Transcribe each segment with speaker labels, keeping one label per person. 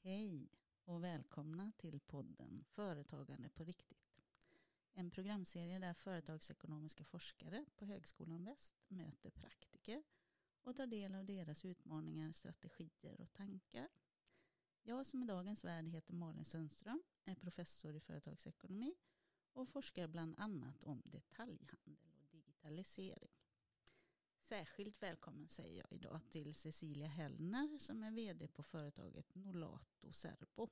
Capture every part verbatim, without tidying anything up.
Speaker 1: Hej och välkomna till podden Företagande på riktigt. En programserie där företagsekonomiska forskare på Högskolan Väst möter praktiker och tar del av deras utmaningar, strategier och tankar. Jag som är dagens värd heter Malin Sundström, är professor i företagsekonomi och forskar bland annat om detaljhandel och digitalisering. Särskilt välkommen säger jag idag till Cecilia Hellner som är vd på företaget Nolato Serbo.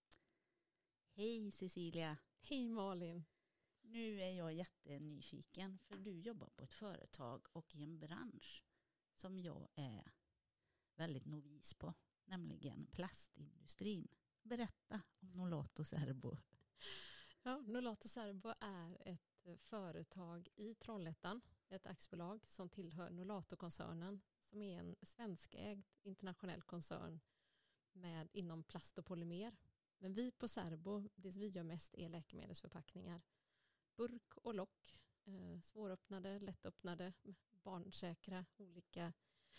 Speaker 1: Hej Cecilia!
Speaker 2: Hej Malin!
Speaker 1: Nu är jag jättenyfiken för du jobbar på ett företag och i en bransch som jag är väldigt novis på, nämligen plastindustrin. Berätta om Nolato Serbo.
Speaker 2: Ja, Nolato Serbo är ett företag i Trollhättan, ett aktiebolag som tillhör Nolato-koncernen som är en svenskägd internationell koncern med inom plast och polymer. Men vi på Serbo, det som vi gör mest är läkemedelsförpackningar. Burk och lock, eh, svåröppnade, lättöppnade, barnsäkra, olika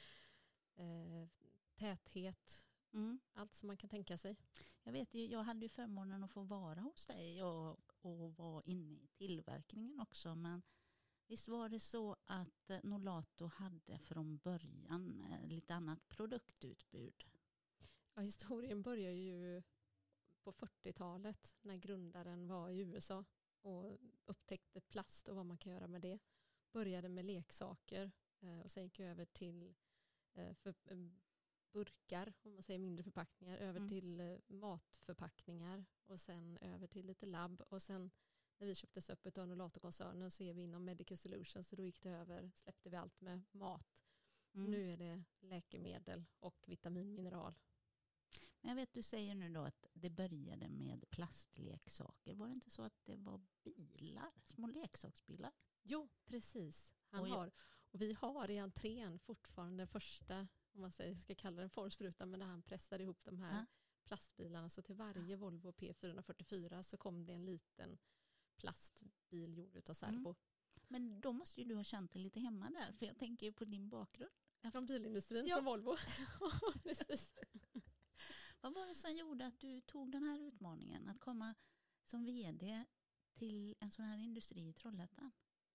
Speaker 2: eh, täthet, mm. allt som man kan tänka sig.
Speaker 1: Jag vet ju, jag hade ju förmånen att få vara hos dig och, och vara inne i tillverkningen också, men visst var det så att Nolato hade från början lite annat produktutbud?
Speaker 2: Ja, historien börjar ju på fyrtiotalet när grundaren var i U S A och upptäckte plast och vad man kan göra med det. Började med leksaker och sen gick över till för, burkar, om man säger mindre förpackningar, över mm. till matförpackningar och sen över till lite labb och sen när vi köptes upp av Nolato-koncernen så är vi inom Medical Solutions så då gick det över, släppte vi allt med mat. Så mm. nu är det läkemedel och vitaminmineral.
Speaker 1: Men jag vet, du säger nu då att det började med plastleksaker. Var det inte så att det var bilar, små leksaksbilar?
Speaker 2: Jo, precis. Han
Speaker 1: och jag...
Speaker 2: har, och vi har i entrén fortfarande första, om man säger, ska kalla den formsprutan, men när han pressade ihop de här ah. plastbilarna så till varje ah. Volvo P fyrahundrafyrtiofyra så kom det en liten plastbil gjord utav Serbo. Mm.
Speaker 1: Men då måste ju du ha känt dig lite hemma där, för jag tänker ju på din bakgrund.
Speaker 2: Från bilindustrin, ja. Från Volvo. Precis.
Speaker 1: Vad var det som gjorde att du tog den här utmaningen att komma som vd till en sån här industri i Trollhättan?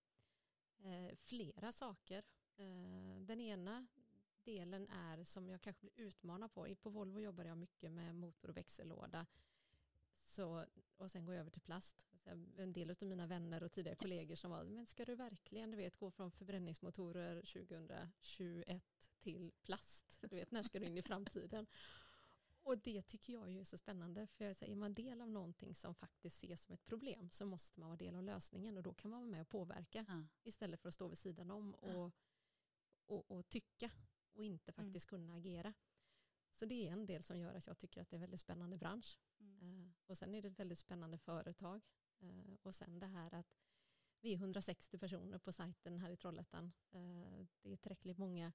Speaker 2: Eh, flera saker. Eh, den ena delen är som jag kanske blir utmanad på. På Volvo jobbar jag mycket med motor- och växellåda. Så, och sen går jag över till plast. En del av mina vänner och tidigare kollegor som var, men ska du verkligen du vet, gå från förbränningsmotorer tjugohundratjugoett till plast? Du vet, när ska du in i framtiden? Och det tycker jag är så spännande, för jag säger, är man del av någonting som faktiskt ses som ett problem så måste man vara del av lösningen och då kan man vara med och påverka ja. Istället för att stå vid sidan om och, ja. och, och tycka och inte faktiskt mm. kunna agera. Så det är en del som gör att jag tycker att det är en väldigt spännande bransch. Mm. Uh, och sen är det ett väldigt spännande företag. Uh, och sen det här att vi är hundrasextio personer på sajten här i Trollhättan. Uh, det är tillräckligt många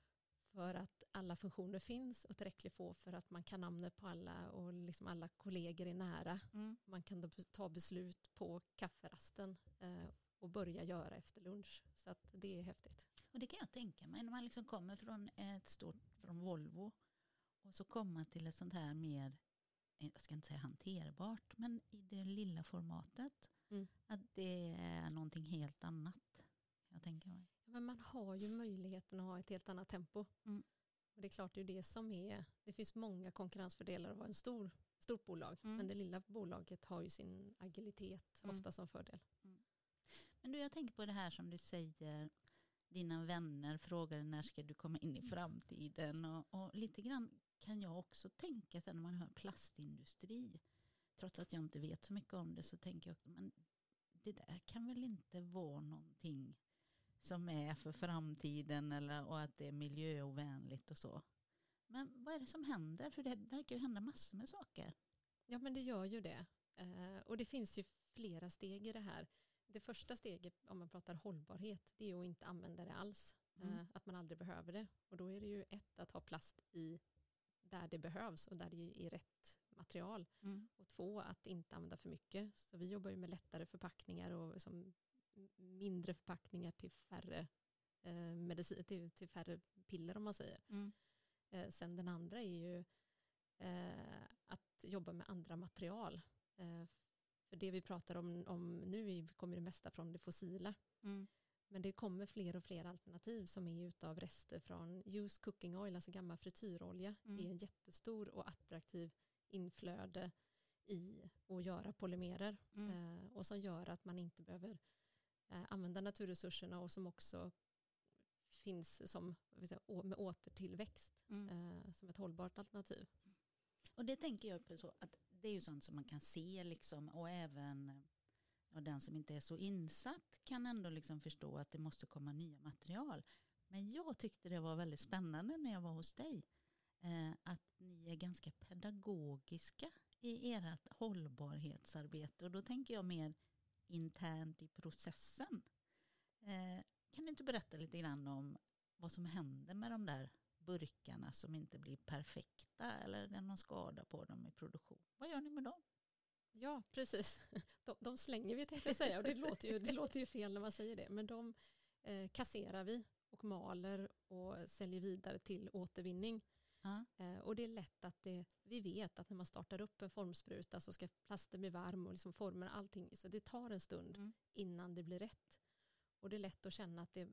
Speaker 2: för att alla funktioner finns och tillräckligt få för att man kan namnet på alla och liksom alla kollegor är nära. Mm. Man kan ta beslut på kafferasten uh, och börja göra efter lunch. Så att det är häftigt.
Speaker 1: Och det kan jag tänka mig när man liksom kommer från ett stort, från Volvo och så komma till ett sånt här mer, jag ska inte säga hanterbart, men i det lilla formatet. Mm. Att det är någonting helt annat. Jag tänker mig.
Speaker 2: Ja, men man har ju möjligheten att ha ett helt annat tempo. Mm. Och det är klart det är det som är, det finns många konkurrensfördelar att vara en stor, stort bolag. Mm. Men det lilla bolaget har ju sin agilitet mm. ofta som fördel. Mm.
Speaker 1: Men du, jag tänker på det här som du säger, dina vänner frågar när ska du komma in i framtiden och, och lite grann kan jag också tänka sen när man hör plastindustri. Trots att jag inte vet så mycket om det så tänker jag också, men det där kan väl inte vara någonting som är för framtiden eller och att det är miljöovänligt och så. Men vad är det som händer? För det verkar ju hända massor med saker.
Speaker 2: Ja, men det gör ju det. Uh, och det finns ju flera steg i det här. Det första steget om man pratar hållbarhet det är att inte använda det alls. Mm. Uh, att man aldrig behöver det. Och då är det ju ett att ha plast i där det behövs och där det är rätt material. Mm. Och två, att inte använda för mycket. Så vi jobbar ju med lättare förpackningar och som mindre förpackningar till färre eh, medicin, till, till färre piller om man säger. Mm. Eh, sen den andra är ju eh, att jobba med andra material. Eh, för det vi pratar om, om nu kommer det mesta från det fossila.
Speaker 1: Mm.
Speaker 2: Men det kommer fler och fler alternativ som är utav rester från used cooking oil, alltså gammal frityrolja.
Speaker 1: Mm.
Speaker 2: Det är en jättestor och attraktiv inflöde i att göra polymerer.
Speaker 1: Mm.
Speaker 2: Eh, och som gör att man inte behöver eh, använda naturresurserna och som också finns som vill säga, å, med återtillväxt
Speaker 1: Mm.
Speaker 2: eh, som ett hållbart alternativ.
Speaker 1: Och det tänker jag på så att det är ju sånt som man kan se liksom, och även ja, den som inte är så insatt kan ändå liksom förstå att det måste komma nya material. Men jag tyckte det var väldigt spännande när jag var hos dig eh, att ni är ganska pedagogiska i ert hållbarhetsarbete, och då tänker jag mer internt i processen. Eh, kan du inte berätta lite grann om vad som händer med de där burkarna som inte blir perfekta eller det är någon skada på dem i produktion? Vad gör ni med dem?
Speaker 2: Ja, precis. De, de slänger vi tänkte jag säga, och det låter ju, det låter ju fel när man säger det, men de eh, kasserar vi och maler och säljer vidare till återvinning.
Speaker 1: Ja.
Speaker 2: Eh, och det är lätt att det, vi vet att när man startar upp en formspruta så ska plasten bli varm och liksom formen och allting, så det tar en stund
Speaker 1: Mm.
Speaker 2: innan det blir rätt. Och det är lätt att känna att det,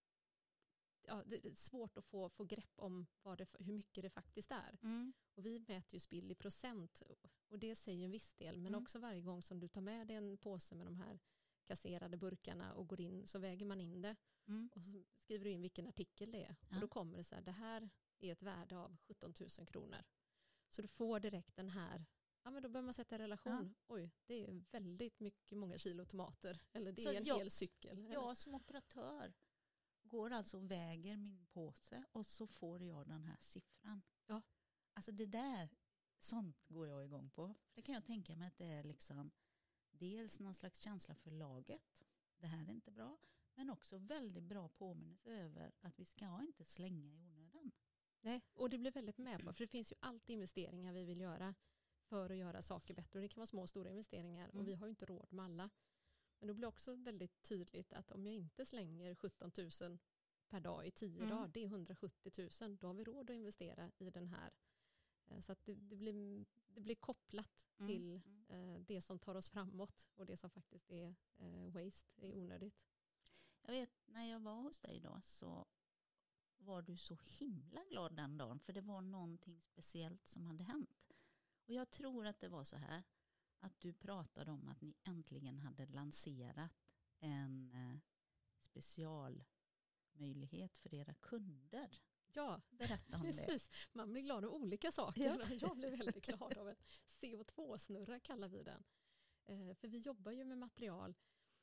Speaker 2: ja, det är svårt att få, få grepp om vad det, hur mycket det faktiskt är.
Speaker 1: Mm.
Speaker 2: Och vi mäter ju spill i procent och det säger en viss del, men
Speaker 1: Mm.
Speaker 2: också varje gång som du tar med dig en påse med de här kasserade burkarna och går in så väger man in det
Speaker 1: Mm.
Speaker 2: och så skriver du in vilken artikel det är.
Speaker 1: Ja.
Speaker 2: Och då kommer det så här, det här är ett värde av sjutton tusen kronor. Så du får direkt den här, ja men då börjar man sätta i relation,
Speaker 1: Ja.
Speaker 2: oj det är väldigt mycket, många kilo tomater, eller det
Speaker 1: Så
Speaker 2: är en
Speaker 1: jag-
Speaker 2: hel cykel. eller?
Speaker 1: Jag som operatör går alltså och väger min påse och så får jag den här siffran.
Speaker 2: Ja.
Speaker 1: Alltså det där, sånt går jag igång på. Det kan jag tänka mig att det är liksom dels någon slags känsla för laget. Det här är inte bra. Men också väldigt bra påminnelse över att vi ska inte slänga i onödan.
Speaker 2: Nej, och det blir väldigt med på, för det finns ju alltid investeringar vi vill göra för att göra saker bättre. Och det kan vara små och stora investeringar
Speaker 1: Mm.
Speaker 2: och vi har ju inte råd med alla. Men då blir det också väldigt tydligt att om jag inte slänger sjutton tusen per dag i tio
Speaker 1: Mm.
Speaker 2: dagar, det är hundrasjuttio tusen, då har vi råd att investera i den här. Eh, Så att det, det, blir, det blir kopplat
Speaker 1: Mm.
Speaker 2: till
Speaker 1: Mm.
Speaker 2: eh, det som tar oss framåt och det som faktiskt är eh, waste, är onödigt.
Speaker 1: Jag vet, när jag var hos dig då så var du så himla glad den dagen. För det var någonting speciellt som hade hänt. Och jag tror att det var så här. Att du pratade om att ni äntligen hade lanserat en eh, specialmöjlighet för era kunder.
Speaker 2: Ja,
Speaker 1: Berätta om det.
Speaker 2: precis. Man blir glad av olika saker.
Speaker 1: Ja.
Speaker 2: Jag blev väldigt glad av en C O två-snurra kallar vi den. Eh, för vi jobbar ju med material.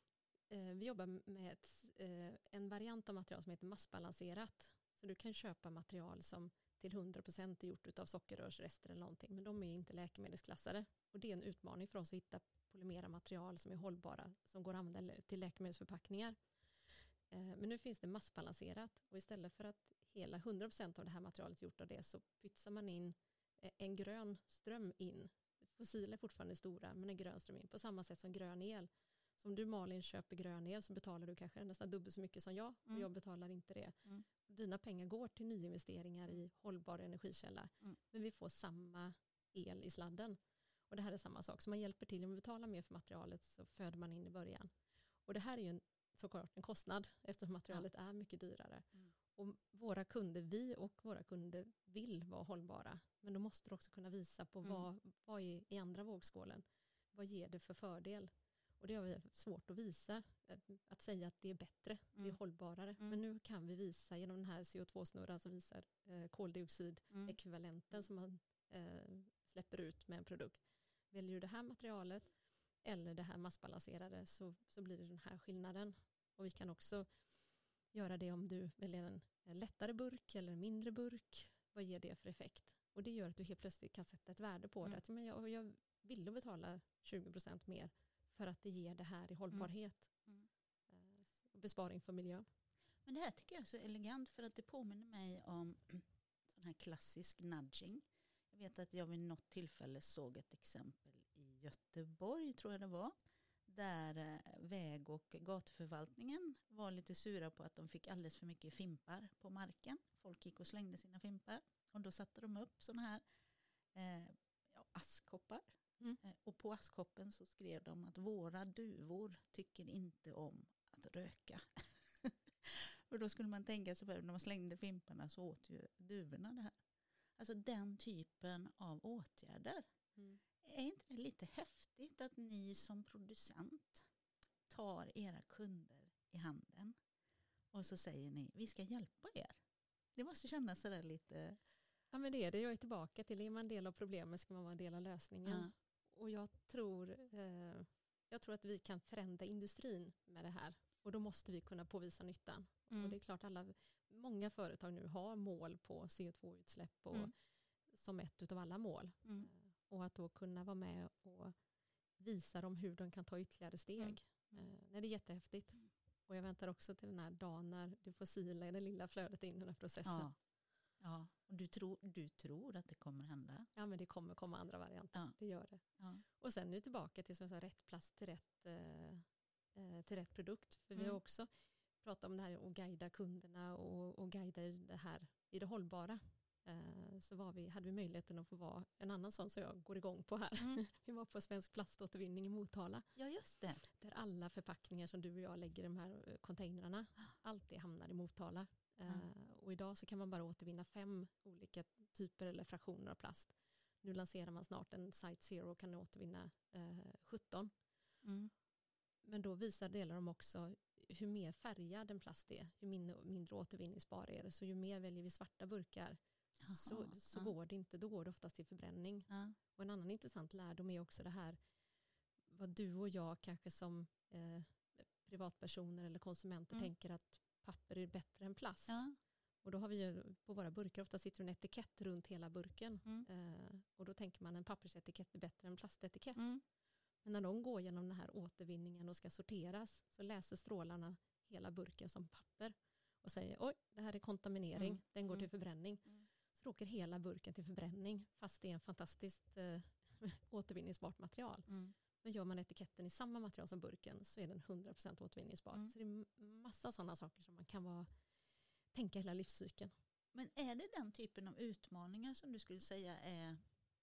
Speaker 2: Eh, vi jobbar med ett, eh, en variant av material som heter massbalanserat. Så du kan köpa material som till hundra procent är gjort av sockerrörsrester eller någonting. Men de är inte läkemedelsklassade. Och det är en utmaning för oss att hitta polymera material som är hållbara. Som går att använda till läkemedelsförpackningar. Eh, men nu finns det massbalanserat. Och istället för att hela hundra procent av det här materialet gjort av det så pytsar man in eh, en grön ström in. Fossiler är fortfarande stora men en grön ström in. På samma sätt som grön el. Så om du Malin köper grön el så betalar du kanske nästan dubbelt så mycket som jag. Och
Speaker 1: Mm.
Speaker 2: jag betalar inte det.
Speaker 1: Mm.
Speaker 2: Dina pengar går till nyinvesteringar i hållbar energikälla.
Speaker 1: Mm.
Speaker 2: Men vi får samma el i sladden. Och det här är samma sak. Så man hjälper till. Om man betalar mer för materialet så föder man in i början. Och det här är ju en, såklart en kostnad eftersom materialet är mycket dyrare.
Speaker 1: Mm.
Speaker 2: Och våra kunder, vi och våra kunder vill vara hållbara. Men då måste du också kunna visa på
Speaker 1: Mm.
Speaker 2: vad, vad är i andra vågskålen. Vad ger det för fördel? Och det har vi svårt att visa. Att säga att det är bättre, det är
Speaker 1: Mm.
Speaker 2: hållbarare.
Speaker 1: Mm.
Speaker 2: Men nu kan vi visa genom den här C O två-snurran som visar eh, koldioxidekvivalenten
Speaker 1: Mm.
Speaker 2: som man eh, släpper ut med en produkt. Väljer du det här materialet eller det här massbalanserade så, så blir det den här skillnaden. Och vi kan också göra det om du väljer en, en lättare burk eller en mindre burk. Vad ger det för effekt? Och det gör att du helt plötsligt kan sätta ett värde på
Speaker 1: Mm.
Speaker 2: det. Att, men jag, jag vill betala tjugo procent mer för att det ger det här i hållbarhet.
Speaker 1: Mm.
Speaker 2: Eh, och besparing för miljön.
Speaker 1: Men det här tycker jag är så elegant för att det påminner mig om sån här klassisk nudging. Jag vet att jag vid något tillfälle såg ett exempel i Göteborg tror jag det var. Där eh, väg- och gatuförvaltningen var lite sura på att de fick alldeles för mycket fimpar på marken. Folk gick och slängde sina fimpar. Och då satte de upp sådana här eh, ja, askkoppar.
Speaker 2: Mm.
Speaker 1: Eh, och på askkoppen så skrev de att våra duvor tycker inte om att röka. Och då skulle man tänka sig, när man slängde fimparna så åt ju duvorna det här. Alltså den typen av åtgärder.
Speaker 2: Mm.
Speaker 1: Är inte det lite häftigt att ni som producent tar era kunder i handen och så säger ni, vi ska hjälpa er. Det måste kännas sådär lite...
Speaker 2: Ja, men det är det. Jag är tillbaka till, är man en del av problemet ska man vara en del av lösningen.
Speaker 1: Ja.
Speaker 2: Och jag tror, eh, jag tror att vi kan förändra industrin med det här. Och då måste vi kunna påvisa nyttan.
Speaker 1: Mm.
Speaker 2: Och det är klart alla, många företag nu har mål på C O två utsläpp och,
Speaker 1: Mm.
Speaker 2: som ett av alla mål.
Speaker 1: Mm.
Speaker 2: Eh, och att då kunna vara med och visa dem hur de kan ta ytterligare steg.
Speaker 1: Mm.
Speaker 2: Eh, nej, det är jättehäftigt.
Speaker 1: Mm.
Speaker 2: Och jag väntar också till den här dagen när du får sila i det lilla flödet in i den här processen.
Speaker 1: Ja. Ja. Och du tror, du tror att det kommer hända?
Speaker 2: Ja, men det kommer komma andra varianter.
Speaker 1: Ja.
Speaker 2: Det gör det.
Speaker 1: Ja.
Speaker 2: Och sen är det tillbaka till som jag sa, rätt plats till rätt, eh, eh, till rätt produkt. För vi
Speaker 1: Mm.
Speaker 2: har också pratat om det här och guida kunderna och, och guida i det här i det hållbara. Eh, så var vi, hade vi möjligheten att få vara en annan sån som jag går igång på här.
Speaker 1: Mm.
Speaker 2: Vi var på Svensk plaståtervinning i Motala.
Speaker 1: Ja, just det.
Speaker 2: Där alla förpackningar som du och jag lägger i de här eh, containrarna, allt det hamnar i Motala. Eh, och idag så kan man bara återvinna fem olika typer eller fraktioner av plast. Nu lanserar man snart en Site Zero och kan återvinna eh, sjutton.
Speaker 1: Mm.
Speaker 2: Men då visar delar de också hur mer färgad en plast är, hur mindre, mindre återvinningsbar är det. Så ju mer väljer vi svarta burkar
Speaker 1: Aha,
Speaker 2: så, så
Speaker 1: ja.
Speaker 2: går det inte, då går det oftast till förbränning.
Speaker 1: Ja.
Speaker 2: Och en annan intressant lärdom är också det här vad du och jag kanske som eh, privatpersoner eller konsumenter
Speaker 1: Mm.
Speaker 2: tänker att papper är bättre än plast.
Speaker 1: Ja.
Speaker 2: Och då har vi ju på våra burkar ofta sitter en etikett runt hela burken.
Speaker 1: Mm.
Speaker 2: Eh, och då tänker man en pappersetikett är bättre än plastetikett.
Speaker 1: Mm.
Speaker 2: Men när de går genom den här återvinningen och ska sorteras så läser strålarna hela burken som papper och säger oj, det här är kontaminering,
Speaker 1: Mm.
Speaker 2: den går
Speaker 1: Mm.
Speaker 2: till förbränning.
Speaker 1: Mm.
Speaker 2: Så åker hela burken till förbränning fast det är en fantastiskt eh, återvinningsbart material.
Speaker 1: Mm.
Speaker 2: Men gör man etiketten i samma material som burken så är den hundra procent återvinningsbar.
Speaker 1: Mm.
Speaker 2: Så det är m- massa sådana saker som man kan vara, tänka hela livscykeln.
Speaker 1: Men är det den typen av utmaningar som du skulle säga är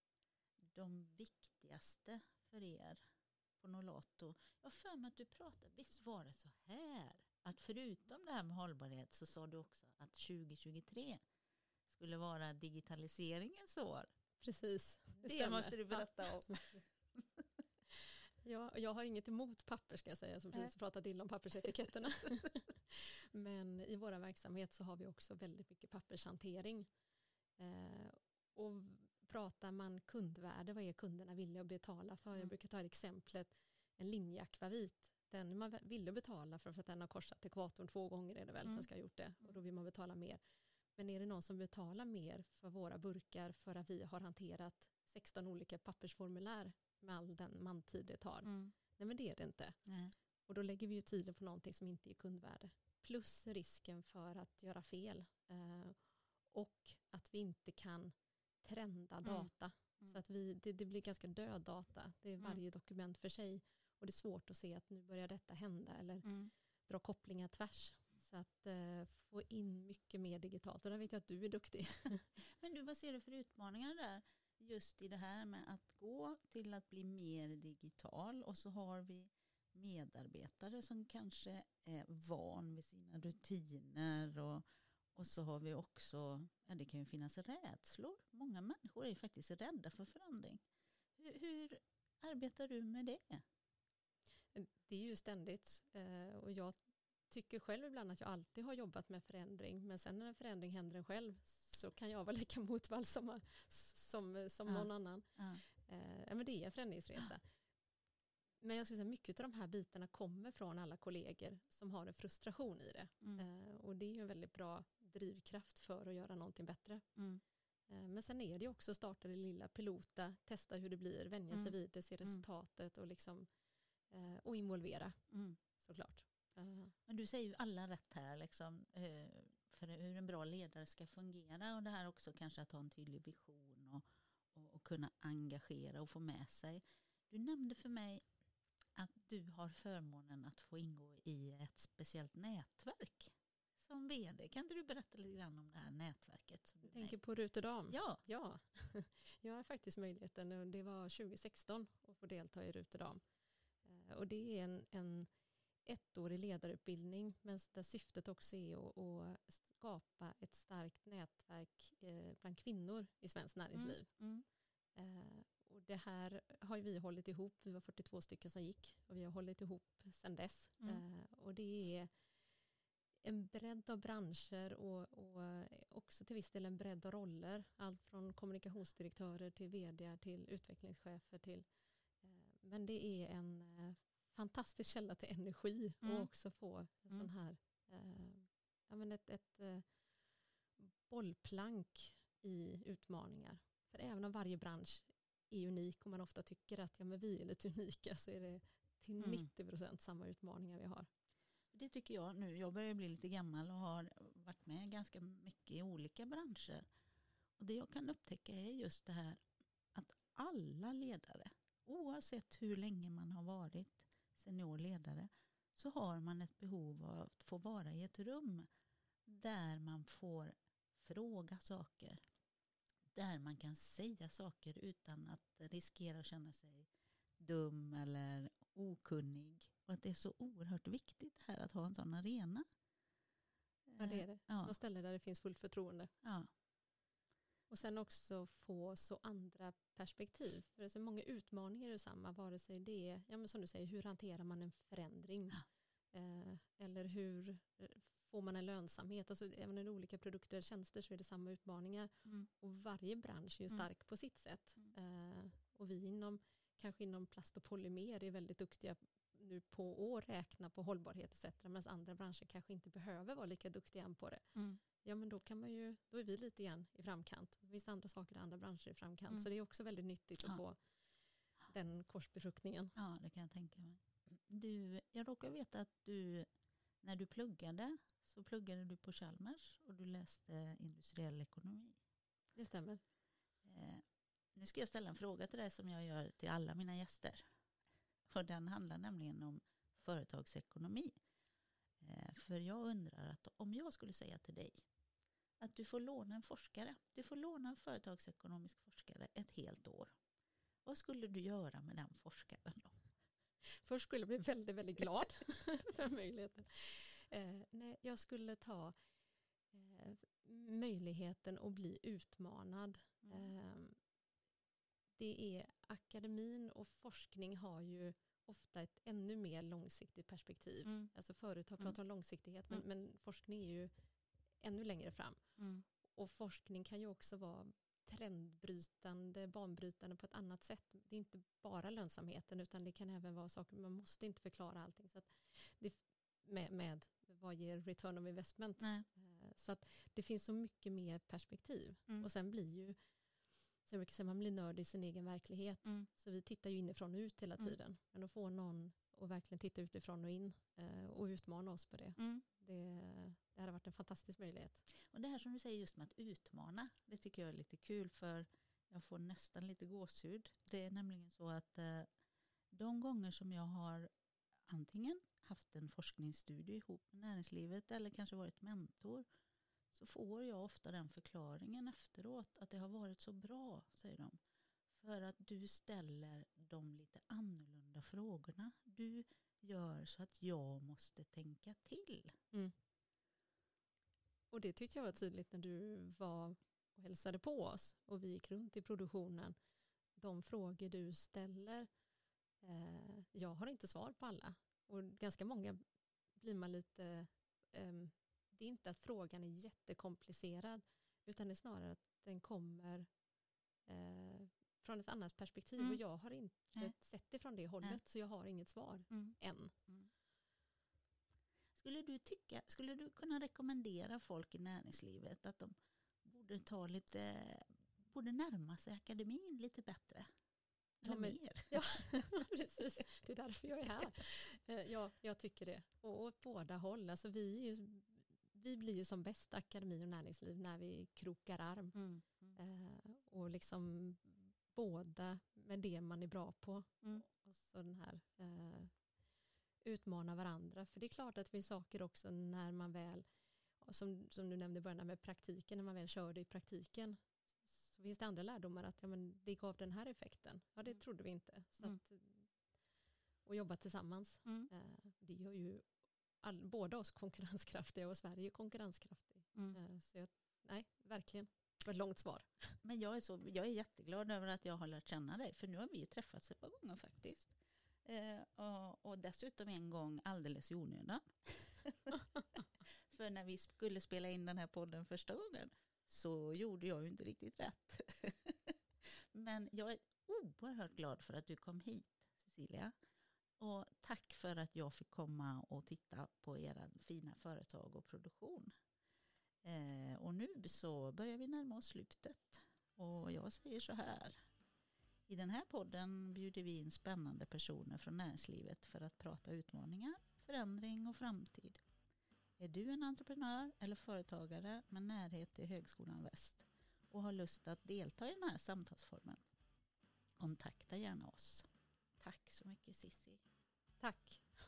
Speaker 1: de viktigaste för er på Nolato? Jag för mig att du pratade, visst var det så här, att förutom det här med hållbarhet så sa du också att tjugo tjugotre skulle vara digitaliseringens år.
Speaker 2: Precis.
Speaker 1: Det,
Speaker 2: stämmer.
Speaker 1: måste du berätta om.
Speaker 2: Ja, jag har inget emot papper ska jag säga, som precis pratat illa om pappersetiketterna. Men i vår verksamhet så har vi också väldigt mycket pappershantering. Eh, och pratar man kundvärde, vad är kunderna villiga att betala för?
Speaker 1: Mm.
Speaker 2: Jag brukar ta ett exemplet, en linjeakvavit. Den är man villig att betala för, för att den har korsat ekvatorn två gånger är det väl,
Speaker 1: Mm.
Speaker 2: den ska ha gjort det. Och då vill man betala mer. Men är det någon som betalar mer för våra burkar för att vi har hanterat sexton olika pappersformulär med all den mantid det tar?
Speaker 1: Mm.
Speaker 2: Nej, men det är det inte.
Speaker 1: Nej.
Speaker 2: Och då lägger vi ju tiden på någonting som inte är kundvärde. Plus risken för att göra fel. Eh, och att vi inte kan trenda
Speaker 1: Mm.
Speaker 2: data.
Speaker 1: Mm.
Speaker 2: Så att vi, det, det blir ganska död data. Det är
Speaker 1: Mm.
Speaker 2: varje dokument för sig. Och det är svårt att se att nu börjar detta hända. Eller
Speaker 1: Mm.
Speaker 2: dra kopplingar tvärs. Så att eh, få in mycket mer digitalt. Och där vet jag att du är duktig.
Speaker 1: Men du, vad ser du för utmaningar där? Just i det här med att gå till att bli mer digital, och så har vi medarbetare som kanske är van vid sina rutiner, och, och så har vi också, ja, det kan ju finnas rädslor. Många människor är ju faktiskt rädda för förändring. Hur, hur arbetar du med det?
Speaker 2: Det är ju ständigt. Eh, och jag tycker själv ibland att jag alltid har jobbat med förändring. Men sen när en förändring händer en själv så kan jag vara lika motvall som, som, som
Speaker 1: Ja.
Speaker 2: någon annan.
Speaker 1: Ja.
Speaker 2: Eh, men det är en förändringsresa. Men jag skulle säga mycket av de här bitarna kommer från alla kollegor som har en frustration i det.
Speaker 1: Mm.
Speaker 2: Eh, och det är ju en väldigt bra drivkraft för att göra någonting bättre.
Speaker 1: Mm.
Speaker 2: Eh, men sen är det också starta det lilla, pilota, testa hur det blir, vänja sig
Speaker 1: Mm.
Speaker 2: vid det, se resultatet och, liksom, eh, och involvera
Speaker 1: Mm.
Speaker 2: såklart. Eh,
Speaker 1: Men du säger ju alla rätt här, liksom, eh, för hur en bra ledare ska fungera, och det här också kanske att ha en tydlig vision och, och, och kunna engagera och få med sig. Du nämnde för mig att du har förmånen att få ingå i ett speciellt nätverk som vd. Kan inte du berätta lite grann om det här nätverket? Som du
Speaker 2: Jag tänker på Ruterdam.
Speaker 1: Ja.
Speaker 2: ja. Jag har faktiskt möjligheten, det var tjugo sexton, att få delta i Ruterdam. Och det är en, en ettårig ledarutbildning, men där syftet också är att, att skapa ett starkt nätverk bland kvinnor i svenskt näringsliv. Mm. Mm. Och det här har vi hållit ihop, vi var fyrtiotvå stycken som gick och vi har hållit ihop sedan dess. Mm. Och det är en bredd av branscher och, och också till viss del en bredd av roller. Allt från kommunikationsdirektörer till vd till utvecklingschefer till. Men det är en fantastisk källa till energi mm. och också få en mm. sån här ja, men ett, ett bollplank i utmaningar. För även om varje bransch är unik och man ofta tycker att ja, men vi är lite unika, så är det till mm. nittio procent samma utmaningar vi har.
Speaker 1: Det tycker jag nu. Jag börjar bli lite gammal och har varit med ganska mycket i olika branscher. Och det jag kan upptäcka är just det här att alla ledare, oavsett hur länge man har varit seniorledare, så har man ett behov av att få vara i ett rum där man får fråga saker. Där man kan säga saker utan att riskera att känna sig dum eller okunnig. Och att det är så oerhört viktigt här att ha en sån arena.
Speaker 2: Ja, det är det. Ja. Någon ställe där det finns fullt förtroende.
Speaker 1: Ja.
Speaker 2: Och sen också få så andra perspektiv. För det är så många utmaningar i samma, vare sig det är, ja, men som du säger, hur hanterar man en förändring? Ja. Eh, eller hur får man en lönsamhet? Alltså, även i olika produkter och tjänster så är det samma utmaningar. Mm. Och varje bransch är ju stark mm. på sitt sätt. Mm. Eh, och vi inom, kanske inom plast och polymer är väldigt duktiga nu på att räkna på hållbarhet et cetera. Medan andra branscher kanske inte behöver vara lika duktiga än på det. Mm. Ja, men då kan man ju, då är vi lite grann i framkant. Det finns andra saker där andra branscher är i framkant. Mm. Så det är också väldigt nyttigt att ja. få den korsbefruktningen.
Speaker 1: Ja, det kan jag tänka mig. Du, jag råkar veta att du, när du pluggade, så pluggade du på Chalmers och du läste industriell ekonomi.
Speaker 2: Det stämmer.
Speaker 1: Eh, nu ska jag ställa en fråga till dig som jag gör till alla mina gäster. Och den handlar nämligen om företagsekonomi. Eh, för jag undrar att om jag skulle säga till dig att du får låna en forskare, du får låna en företagsekonomisk forskare ett helt år. Vad skulle du göra med den forskaren då?
Speaker 2: Först skulle jag bli väldigt, väldigt glad för möjligheten. Eh, nej, jag skulle ta eh, möjligheten att bli utmanad. Mm. Eh, det är akademin och forskning har ju ofta ett ännu mer långsiktigt perspektiv. Mm. Alltså företag pratar mm. om långsiktighet, men, mm. men forskning är ju ännu längre fram. Mm. Och forskning kan ju också vara trendbrytande, banbrytande på ett annat sätt. Det är inte bara lönsamheten, utan det kan även vara saker, man måste inte förklara allting. Så att det, med, med vad ger return of investment. Nej. Så att det finns så mycket mer perspektiv. Mm. Och sen blir ju, så jag brukar säga, man blir nörd i sin egen verklighet. Mm. Så vi tittar ju inifrån och ut hela tiden. Mm. Men att få någon att verkligen titta utifrån och in och utmana oss på det. Mm. Det, det hade varit en fantastisk möjlighet.
Speaker 1: Och det här som du säger just med att utmana, det tycker jag är lite kul, för jag får nästan lite gåshud. Det är nämligen så att eh, de gånger som jag har antingen haft en forskningsstudie ihop med näringslivet eller kanske varit mentor, så får jag ofta den förklaringen efteråt att det har varit så bra, säger de. För att du ställer de lite annorlunda frågorna. Du gör så att jag måste tänka till. Mm.
Speaker 2: Och det tyckte jag var tydligt när du var och hälsade på oss och vi gick runt i produktionen. De frågor du ställer, eh, jag har inte svar på alla. Och ganska många blir man lite, eh, det är inte att frågan är jättekomplicerad, utan det är snarare att den kommer eh, från ett annat perspektiv. Mm. Och jag har inte Nej. sett det från det hållet, Nej. så jag har inget svar mm. än. Mm.
Speaker 1: Skulle du tycka, skulle du kunna rekommendera folk i näringslivet att de borde ta lite, borde närma sig akademin lite bättre? Eller ja, men, mer?
Speaker 2: Ja, precis. Det är därför jag är här. Ja, jag tycker det. Och åt båda håll. Alltså vi, är ju, vi blir ju som bäst akademi och näringsliv när vi krokar arm. Mm. Mm. Och liksom båda med det man är bra på. Mm. Och så den här utmana varandra. För det är klart att det finns saker också när man väl som, som du nämnde i början med praktiken, när man väl körde i praktiken, så finns det andra lärdomar att ja, men det gav den här effekten. Ja, det trodde vi inte. Så
Speaker 1: Mm.
Speaker 2: att, och jobba tillsammans.
Speaker 1: Mm.
Speaker 2: Eh, det gör ju all, båda oss konkurrenskraftiga och Sverige konkurrenskraftig.
Speaker 1: Mm.
Speaker 2: Eh, så jag, nej, verkligen. Det var ett långt svar.
Speaker 1: Men jag är, så, jag är jätteglad över att jag har lärt känna dig. För nu har vi ju träffats ett par gånger faktiskt. Eh, och, och dessutom en gång alldeles i onödan. För när vi skulle spela in den här podden första gången så gjorde jag ju inte riktigt rätt. Men jag är oerhört glad för att du kom hit, Cecilia. Och tack för att jag fick komma och titta på era fina företag och produktion. Eh, och nu så börjar vi närma oss slutet. Och jag säger så här. I den här podden bjuder vi in spännande personer från näringslivet för att prata utmaningar, förändring och framtid. Är du en entreprenör eller företagare med närhet till Högskolan Väst och har lust att delta i den här samtalsformen? Kontakta gärna oss. Tack så mycket, Cissi.
Speaker 2: Tack.